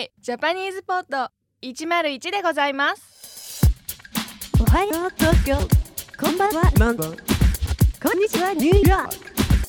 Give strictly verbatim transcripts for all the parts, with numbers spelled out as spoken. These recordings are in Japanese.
いジャパニーズポッドいちまるいちでございます。 おはよう東京、こんばんはモンゴル、こんにちはニューヨーク。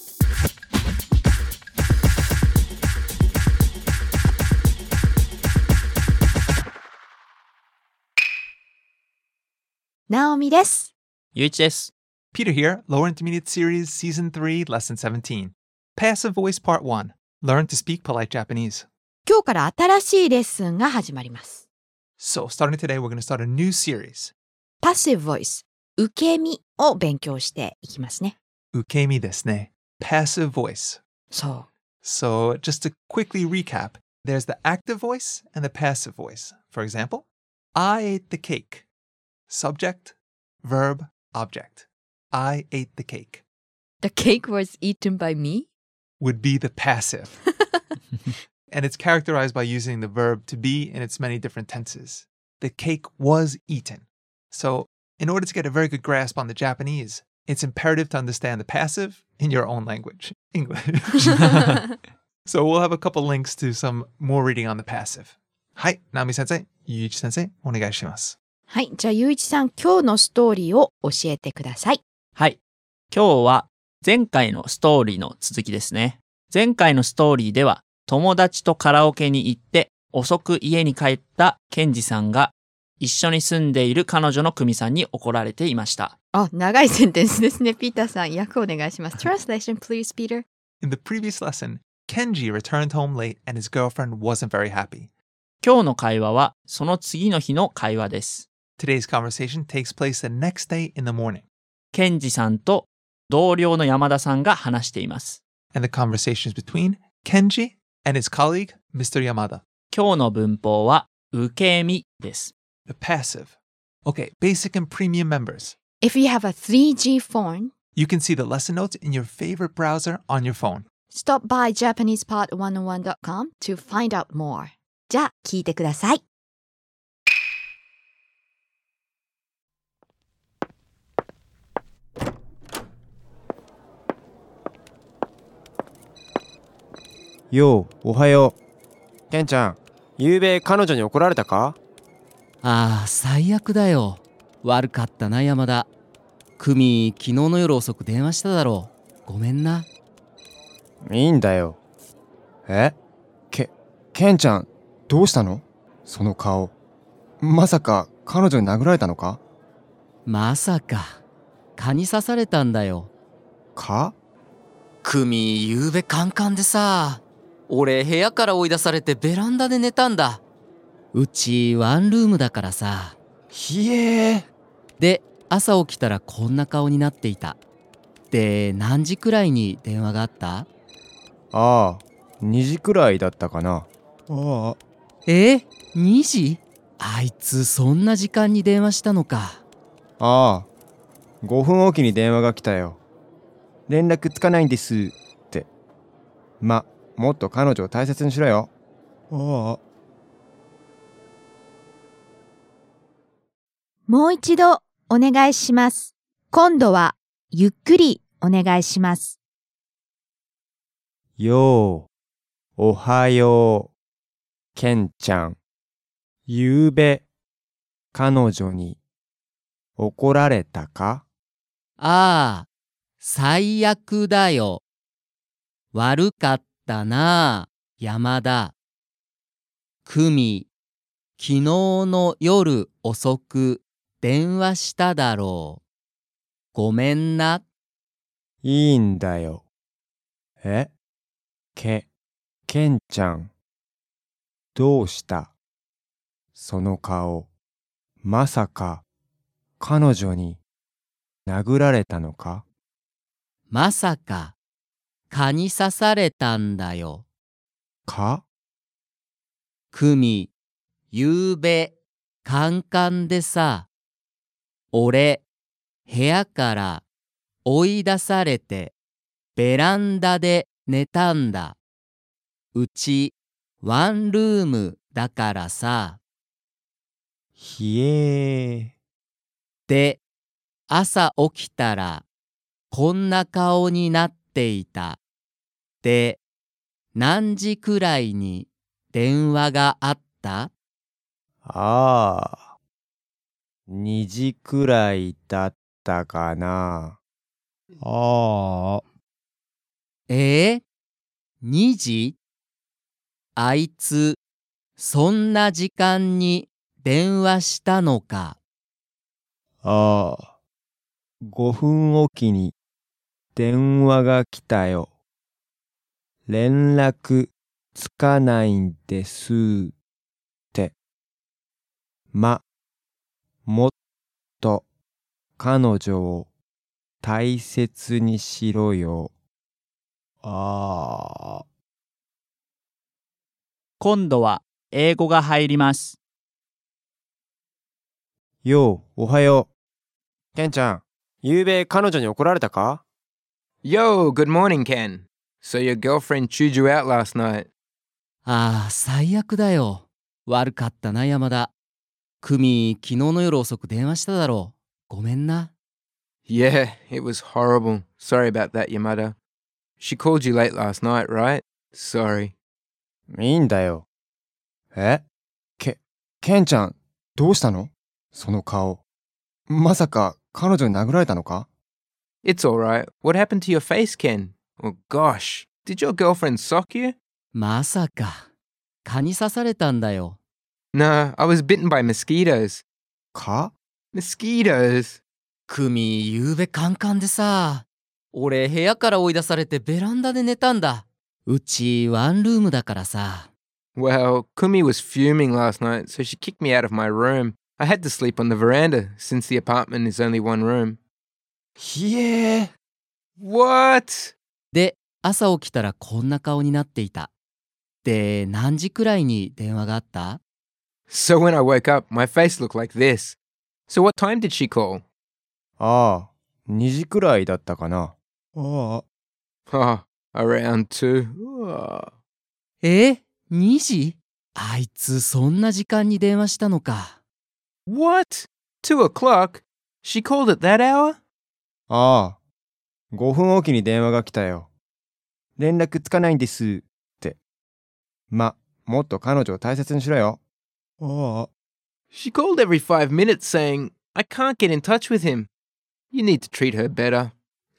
ナオミです。 ゆういちです。 Peter here, Lower Intermediate Series, Season three, Lesson seventeen. Passive Voice Part one. Learn to speak polite Japanese. 今日から新しいレッスンが始まります。 So, starting today, we're going to start a new series. Passive Voice、受け身を勉強していきますね。 Ukemi desu ne. Passive voice. そう。 So, just to quickly recap, there's the active voice and the passive voice. For example, I ate the cake. Subject, verb, object. I ate the cake. The cake was eaten by me? Would be the passive. And it's characterized by using the verb to be in its many different tenses. The cake was eaten. So, in order to get a very good grasp on the Japanese, it's imperative to understand the passive in your own language, English. So we'll have a couple links to some more reading on the passive. はい、ナオミ先生、ゆういち先生、お願いします。 はい、じゃあゆういちさん、今日のストーリーを教えてください。 はい。今日は前回のストーリーの続きですね。前回のストーリーでは友達とカラオケに行って遅く家に帰ったケンジさんが一緒に住んでいる彼女のクミさんに怒られていました。 あ、長いセンテンスですね。ピーターさん、訳お願いします。Translation, please, Peter. In the previous lesson, Kenji returned home late and his girlfriend wasn't very happy. 今日の会話はその次の日の会話です。 Today's conversation takes place the next day in the morning. ケンジさんと同僚の山田さんが話しています。 And the conversation is between Kenji and his colleague, Mister Yamada. 今日の文法は受け身です。 The passive. Okay, basic and premium members. If you have a three G phone, You can see the lesson notes in your favorite browser on your phone. stop by japanese pod one oh one dot com to find out more. じゃあ、聞いてください。 よう、おはよう。ケンちゃん、ゆうべ彼女に怒られたか？ ああ、最悪だよ。悪かったな、山田。クミ、昨日の夜遅く電話しただろう。ごめんな。 いいんだよ。え？け、ケンちゃん、どうしたの？その顔。まさか彼女に殴られたのか？ まさか。蚊に刺されたんだよ。 蚊？ クミ、ゆうべカンカンでさ。俺、部屋から追い出されてベランダで寝たんだ。うちワンルームだからさ。 ひえー。 で、朝起きたらこんな顔になっていた。で、何時くらいに電話があった？ ああ、にじくらいだったかな。ああ。 え？にじ？あいつそんな時間に電話したのか。 ああ、ごふんおきに電話が来たよ。連絡つかないんですって。ま、もっと彼女を大切にしろよ。ああ。 もう一度お願いします。今度はゆっくりお願いします。 よう、おはよう。ケンちゃん、ゆうべ彼女に怒られたか？ ああ、最悪だよ。悪かったな、山田。クミ、昨日の夜遅く電話しただろう。ごめんな。 いいんだよ。え？け、ケンちゃん、どうした？その顔、まさか彼女に殴られたのか？ まさか、蚊に刺されたんだよ。 か？ クミ、ゆうべ、カンカンでさ、俺、部屋から追い出されて、ベランダで寝たんだ。うち、ワンルームだからさ。 ひえー。 で、朝起きたら、こんな顔になっていた。で、何時くらいに電話があっったああ、にじくらいだったかな。ああ、 えー、にじ? あいつ、そんな時間に電話したのか。 ああ、ごふんおきに電話が来たよ。連絡つかないんですって。ま、もっと彼女を大切にしろよ。ああ。 今度は英語が入ります。 よう、おはよう。ケンちゃん、ゆうべ彼女に怒られたか？ Yo, good morning, Ken. So your girlfriend chewed you out last night. ああ、最悪だよ。悪かったな、山田。クミ、昨日の夜遅く電話しただろう。ごめんな。 Yeah, it was horrible. Sorry about that, Yamada. She called you late last night, right? Sorry. いいんだよ。え？け、ケンちゃん、どうしたの？その顔。まさか彼女に殴られたのか？ It's alright. What happened to your face, Ken? Oh gosh, did your girlfriend sock you? まさか。蚊に刺されたんだよ。 No, I was bitten by mosquitoes. か？ Mosquitoes? クミ、ゆうべカンカンでさ。俺、部屋から追い出されてベランダで寝たんだ。うち、ワンルームだからさ。 Well, Kumi was fuming last night, so she kicked me out of my room. I had to sleep on the veranda, since the apartment is only one room. ひえー。 What? で、朝起きたらこんな顔になっていた。で、何時くらいに電話があった？ So when I woke up, my face looked like this. So what time did she call? ああ、にじくらいだったかな。ああ。 Oh, around two. Oh. え？にじ？あいつそんな時間に電話したのか。 What? Two o'clock? She called at that hour? ああ、ごふんおきに電話が来たよ。連絡つかないんですって。ま、もっと彼女を大切にしろよ。ああ。 She called every five minutes saying, I can't get in touch with him. You need to treat her better.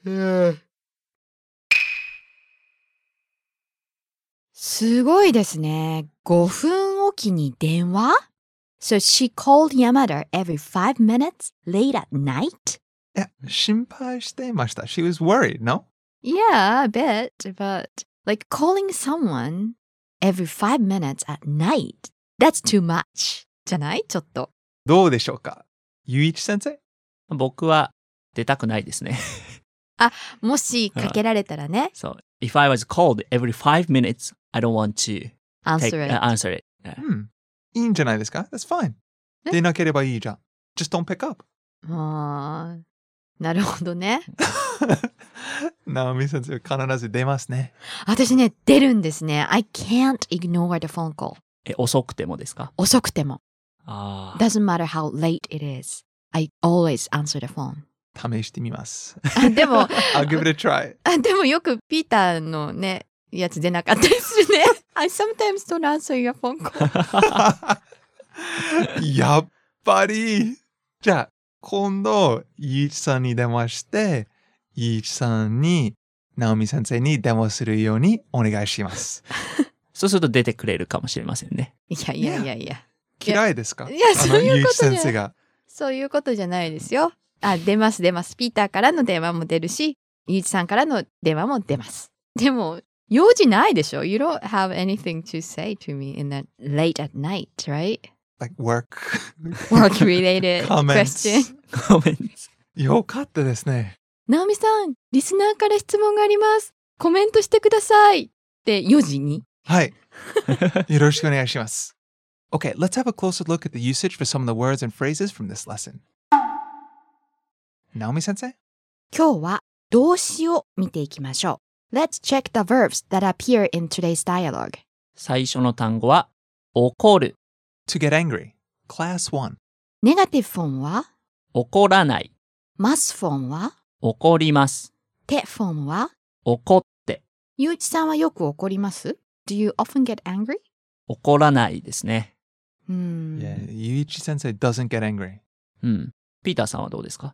すごいですね。ごふんおきに電話？ So she called Yamada every five minutes late at night? いや、心配していました。She was worried, no? Yeah, a bit, but like calling someone every five minutes at night, that's too much. じゃない？ちょっと。 どうでしょうか？ゆういち先生？ 僕は出たくないですね。 もしかけられたらね。 So, if I was called every five minutes, I don't want to answer take, it. uh, answer it. Uh, うん。いいんじゃないですか？ That's fine. え出なければいいじゃん。Just don't pick up. あー、なるほどね。 ナオミ先生必ず出ますね。 私ね、出るんですね。I can't ignore the phone call. え、遅くてもですか？ 遅くても。 ああ。 Doesn't matter how late it is. I always answer the phone. 試してみます。 あでも、 I'll give it a try. あでもよくピーターのね、やつ出なかったりするね。I sometimes don't answer your phone call. やっぱり。じゃあ、今度、ゆういちさんに電話して、ゆういちさんに、ナオミ先生に電話するようにお願いします。 そうすると出てくれるかもしれませんね。 いやいやいやいや。 嫌いですか？ いやあのそういうことじゃゆういち先生が。 そういうことじゃないですよ。あ、出ます出ます。ピーターからの電話も出るし、ゆういちさんからの電話も出ます。でも、用事ないでしょ？ You don't have anything to say to me in that late at night, right? Like work. Work-related Comments. question. ごめんなさい。 よかったですね。 ナオミさん、リスナーから質問があります。コメントしてください。ってよじに。 はい。よろしくお願いします。Okay, let's have a closer look at the usage for some of the words and phrases from this lesson. ナオミ先生？ 今日は動詞を見ていきましょう。Let's check the verbs that appear in today's dialogue. 最初の単語は、怒る、 To get angry. Class one. ネガティブフォームは、 怒らない、 ますフォームは、 怒ります、 てフォームは、 怒って、 ゆういちさんはよく怒ります？ Do you often get angry? 怒らないですね。 うん。 Yeah, Yuichi sensei doesn't get angry. うん。ピーターさんはどうですか？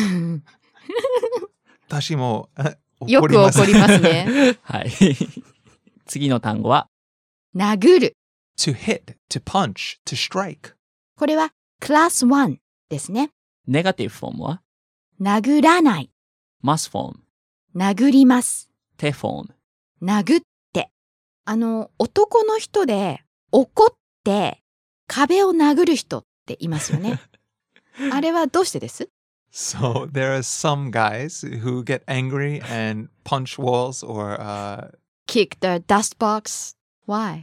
私もよく怒りますね。 はい。次の単語は、 殴る。 To hit, to punch, to strike. これはクラスワンですね。 ネガティブフォームは、 殴らない。 マスフォーム、 殴ります。 テフォーム。 殴って。あの、男の人で怒って壁を殴る人っていますよね。あれはどうしてです？ So there are some guys who get angry and punch walls or uh, Kick the dust box. Why?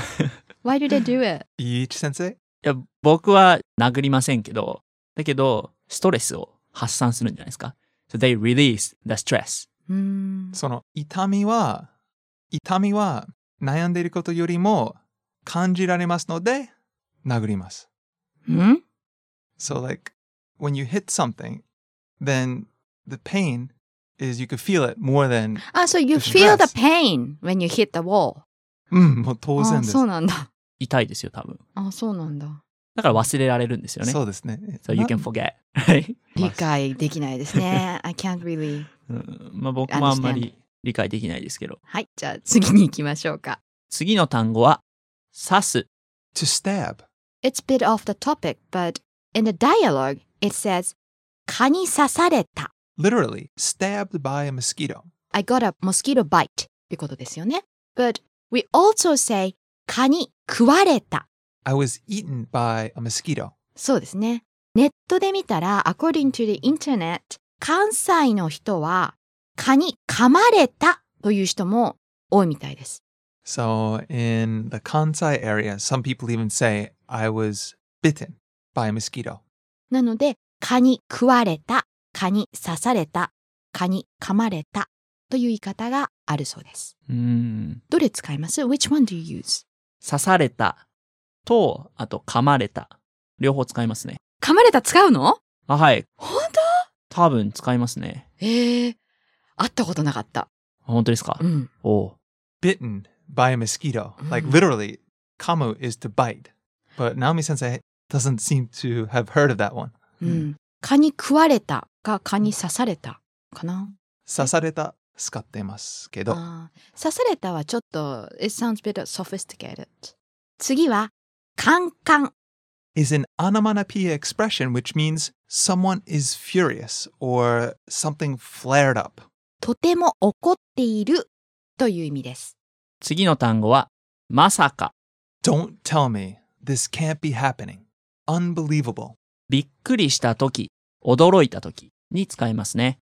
Why do they do it? Yuichi sensei? いや、僕は殴りませんけど、だけど、ストレスを発散するんじゃないですか。So they release the stress. うーん。 その痛みは、痛みは悩んでいることよりも感じられますので、殴ります。 ん So like, when you hit something, then the pain is you could feel it more than, あ、so you The feel the stress. pain when you hit the wall. うん、もう当然あ、 です。 そうなんだ。 痛いですよ、多分。 あ、そうなんだ。 だから忘れられるんですよね。 そうですね。 So you can forget. はい理解できないですね。I can't really. うんまあ僕もあんまり理解できないですけど。 はい、じゃあ次に行きましょうか。 次の単語は、刺す。 To stab. It's a bit off the topic, but in the dialogue, it says, 蚊に刺された。 Literally, stabbed by a mosquito. I got a mosquito bite ってことですよね。But we also say, 蚊に食われた。 I was eaten by a mosquito. そうですね。ネットで見たら、according to the internet, 関西の人は蚊に噛まれたという人も多いみたいです。 So in the Kansai area, some people even say I was bitten by a mosquito. なので、蚊に食われた、蚊に刺された、蚊に噛まれたという言い方があるそうです。 うーん。 どれ使います？ Which one do you use? 刺されたと、あと噛まれた。両方使いますね。 噛まれた使うの？ あ、はい。 本多分使いますね。 当？ええー、会ったことなかった。 本当ですか？ うん。 おう。 Bitten by a mosquito. Like Mm. literally, kamu is to bite. But Naomi sensei doesn't seem to have heard of that one. うん。蚊に食われたか蚊に刺されたかな。 刺された使ってますけど。 あー刺されたはちょっと、it sounds a bit sophisticated. 次は、カンカン。 is an onomatopoeia expression which means someone is furious or something flared up. とても怒っているという意味です。 次の単語は、まさか。 Don't tell me this can't be happening. Unbelievable. びっくりしたとき、驚いたときに使いますね。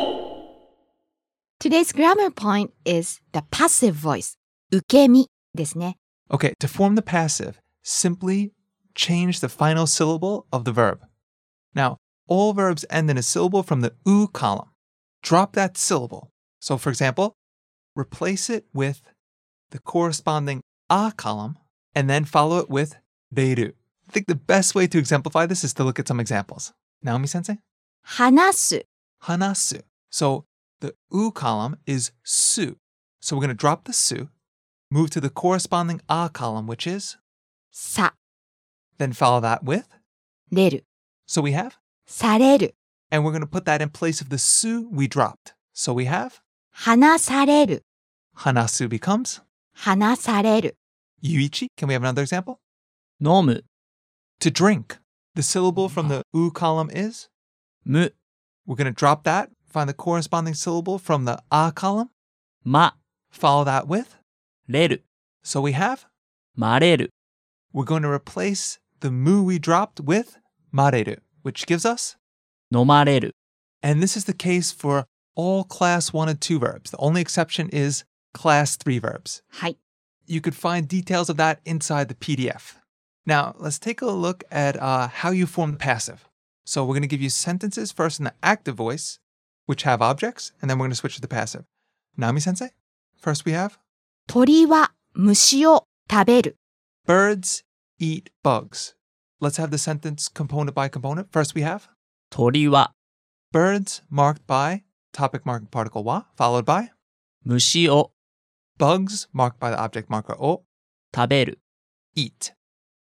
Today's grammar point is the passive voice. 受け身ですね。 Okay, to form the passive, simply change the final syllable of the verb. Now, all verbs end in a syllable from the u column. Drop that syllable. So, for example, replace it with the corresponding a column and then follow it with reiru. I think the best way to exemplify this is to look at some examples. Naomi sensei? 話す。 Hanasu. So the u column is su. So we're going to drop the su, move to the corresponding a column, which is, さ then follow that with. れる。 So we have, される。 and we're going to put that in place of the su we dropped. So we have, 話される。 hanasu becomes, 話される。 yuichi. Can we have another example? 飲む、 To drink. The syllable from the u column is, む、 we're going to drop that, find the corresponding syllable from the a column, ま、 follow that with. れる、 So we have, まれる。 we're going to replace the mu we dropped with mareru, which gives us, 飲まれる。 and this is the case for all class one and two verbs. The only exception is class three verbs. はい。 You could find details of that inside the P D F. Now, let's take a look at uh, how you form the passive. So we're going to give you sentences first in the active voice, which have objects, and then we're going to switch to the passive. Naomi sensei, first we have, 鳥は虫を食べる。 birds eat bugs. Let's have the sentence component by component. First we have, 鳥は、 birds marked by topic marking particle wa, followed by 虫を bugs marked by the object marker o, 食べる。 eat.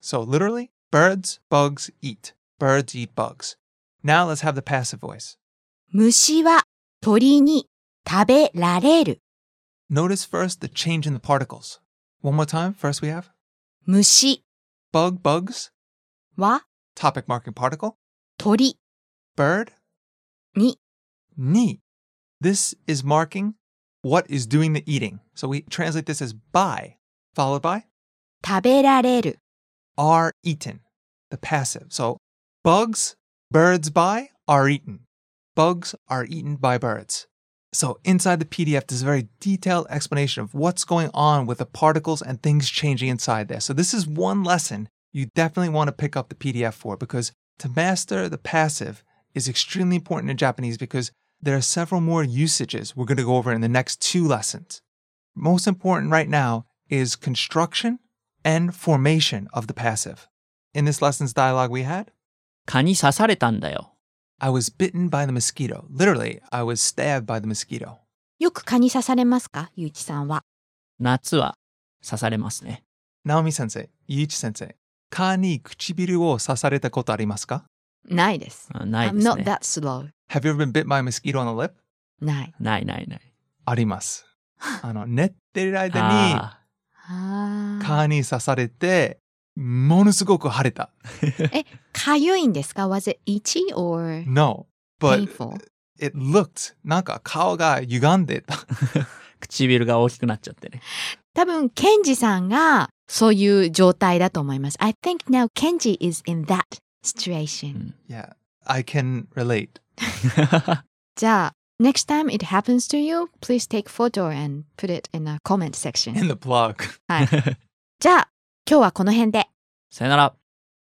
So literally, birds, bugs, eat. Birds eat bugs. Now let's have the passive voice. 虫は鳥に食べられる。 Notice first the change in the particles. One more time. First we have 虫 bug, bugs, は topic marking particle, 鳥 bird, に ni. This is marking what is doing the eating. So we translate this as by, followed by 食べられる。 are eaten, the passive. So bugs, birds by, are eaten. Bugs are eaten by birds. So inside the P D F, there's a very detailed explanation of what's going on with the particles and things changing inside there. So this is one lesson you definitely want to pick up the P D F for, because to master the passive is extremely important in Japanese, because there are several more usages we're going to go over in the next two lessons. Most important right now is construction and formation of the passive. In this lesson's dialogue we had, 蚊に刺されたんだよ。 I was bitten by the mosquito. Literally, I was stabbed by the mosquito. よく蚊に刺されますか、ゆういちさんは。 夏は刺されますね。 Naomi sensei, Yuichi sensei, 蚊に唇を刺されたことありますか？ ないです。 あないで I'm す not ね。 that slow. Have you ever been bit by a mosquito on the lip? ない。 ないないない。 あります。あの、寝てる間にああー蚊に刺されて、ものすごく腫れた。 え、かゆいんですか？ Was it itchy or No, but painful? it looked なんか顔が歪んでた。 ー唇が大きくなっちゃってね。 多分、ケンジさんがそういう状態だと思います。I think now Kenji is in that situation. Yeah, I can relate. じゃあ、next time it happens to you, please take photo and put it in a comment section. In the blog. はい。じゃあ、今日はこの辺で。 さよなら。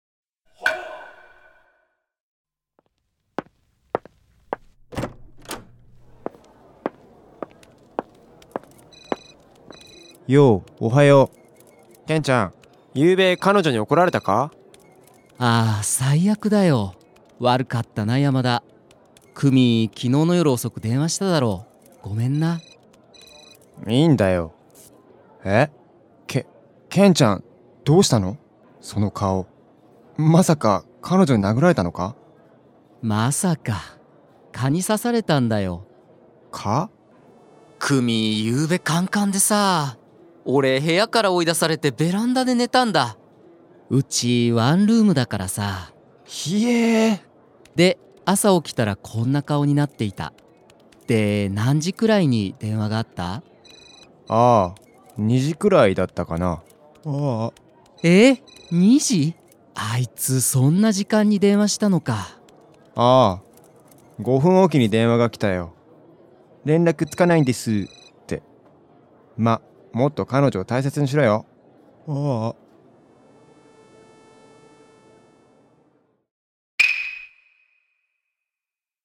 よう、おはよう。ケンちゃん、ゆうべ彼女に怒られたか？ ああ、最悪だよ。悪かったな、山田。クミ、昨日の夜遅く電話しただろう。ごめんな。 いいんだよ。え？け、ケンちゃん、どうしたの？その顔。まさか彼女に殴られたのか？ まさか。蚊に刺されたんだよ。 か？ クミ、ゆうべカンカンでさ。俺、部屋から追い出されてベランダで寝たんだ。うちワンルームだからさ。 ひえー。 で、朝起きたらこんな顔になっていた。で、何時くらいに電話があった？ ああ、にじくらいだったかな。ああ。 え？ に 時？あいつそんな時間に電話したのか。 ああ、ごふんおきに電話が来たよ。連絡つかないんですって。ま、もっと彼女を大切にしろよ。ああ。